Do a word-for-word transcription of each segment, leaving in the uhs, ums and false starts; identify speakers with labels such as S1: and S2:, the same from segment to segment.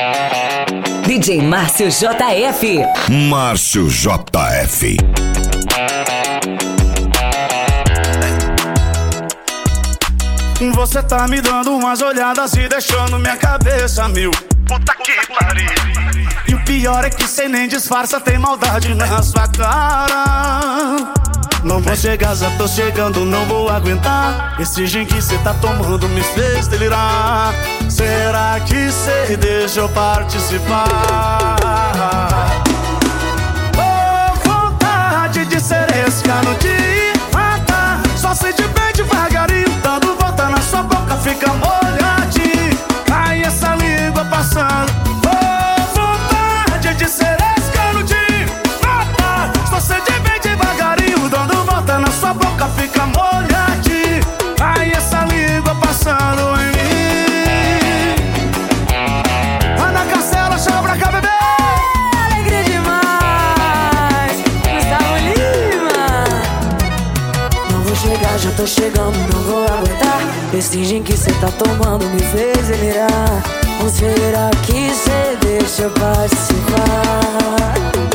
S1: D J Márcio J F.
S2: Márcio J F.
S3: Você tá me dando umas olhadas e deixando minha cabeça a mil. Puta que pariu. E o pior é que cê nem disfarça, tem maldade na sua cara. Não vou chegar, já tô chegando, não vou aguentar. Esse gin que cê tá tomando me fez delirar. Será que cê deixa eu participar? Oh, vontade de ser esse cano de matar. Só sei de bem devagarinho, dando volta na sua boca, fica molhadinho. Cai essa língua passando. Oh, vontade de ser esse cano de matar. Só sei de bem devagarinho, dando volta na sua boca, fica molhadinho. Cai essa língua passando em mim. Ana Castela, chama pra cá, bebê.
S4: Alegria demais, Gustavo Lima. Não vou chegar, já tô chegando, não vou aguentar. Esse gin que cê tá tomando me fez delirar. Ou será que cê deixa eu participar?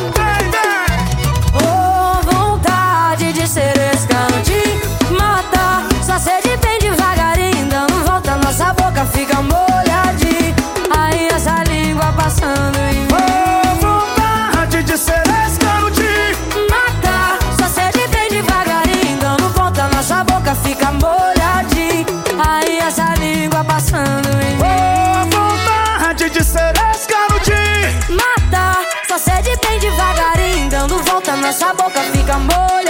S4: Oh, vontade de ser esse cano de matar. Só sede bem devagarinho, dando volta, nossa boca fica molhadinha. Aí essa língua passando em mim.
S3: Oh, vontade de ser esse cano de
S4: matar. Só sede bem devagarinho, dando volta, nossa boca fica molhadinha. Aí essa língua passando em mim.
S3: Oh, vontade de ser esse cano de
S4: matar. Só sede bem devagarinho, dando volta, nossa boca fica molhadinha.